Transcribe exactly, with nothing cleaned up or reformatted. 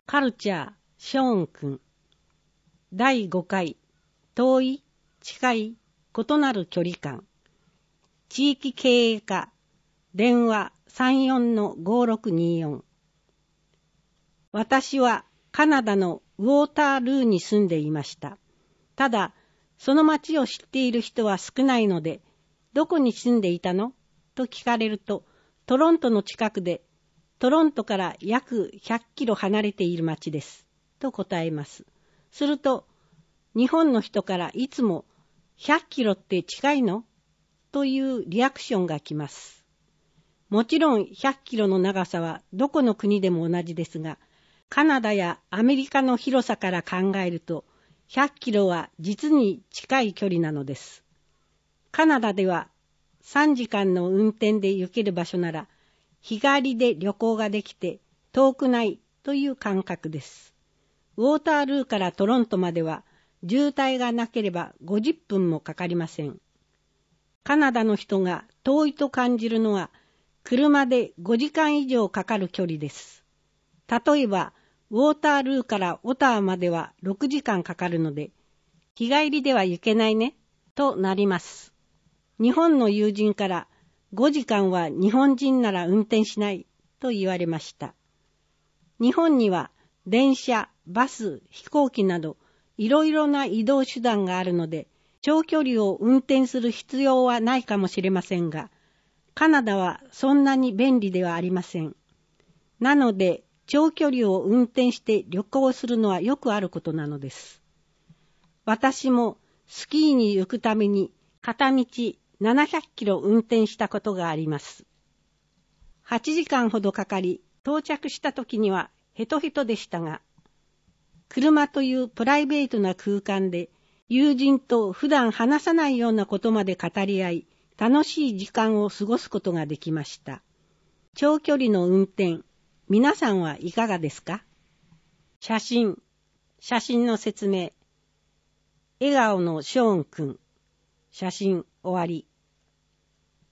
カルチャー、ショーン君。だいごかい、遠い、近い、異なる距離感。地域経営課、電話 さんよんのごろくによん。私はカナダのウォータールーに住んでいました。ただ、その町を知っている人は少ないので、どこに住んでいたのと聞かれると、トロントの近くで、トロントから約ひゃっキロ離れている町です。と答えます。すると、日本の人からいつも、ひゃっキロって近いのというリアクションが来ます。もちろんひゃっキロの長さはどこの国でも同じですが、カナダやアメリカの広さから考えると、ひゃっキロは実に近い距離なのです。カナダではさんじかんの運転で行ける場所なら、日帰りで旅行ができて遠くないという感覚です。ウォータールーからトロントまでは渋滞がなければごじゅっぷんもかかりません。カナダの人が遠いと感じるのは車でごじかん以上かかる距離です。例えばウォータールーからオタワまではろくじかんかかるので、日帰りでは行けないねとなります。日本の友人からごじかんは日本人なら運転しないと言われました。日本には電車、バス、飛行機などいろいろな移動手段があるので、長距離を運転する必要はないかもしれませんが、カナダはそんなに便利ではありません。なので、長距離を運転して旅行するのはよくあることなのです。私もスキーに行くために片道ななひゃっキロ運転したことがあります。はちじかんほどかかり、到着した時にはヘトヘトでしたが、車というプライベートな空間で友人と普段話さないようなことまで語り合い、楽しい時間を過ごすことができました。長距離の運転、皆さんはいかがですか？写真、写真の説明。笑顔のショーン君。写真終わり。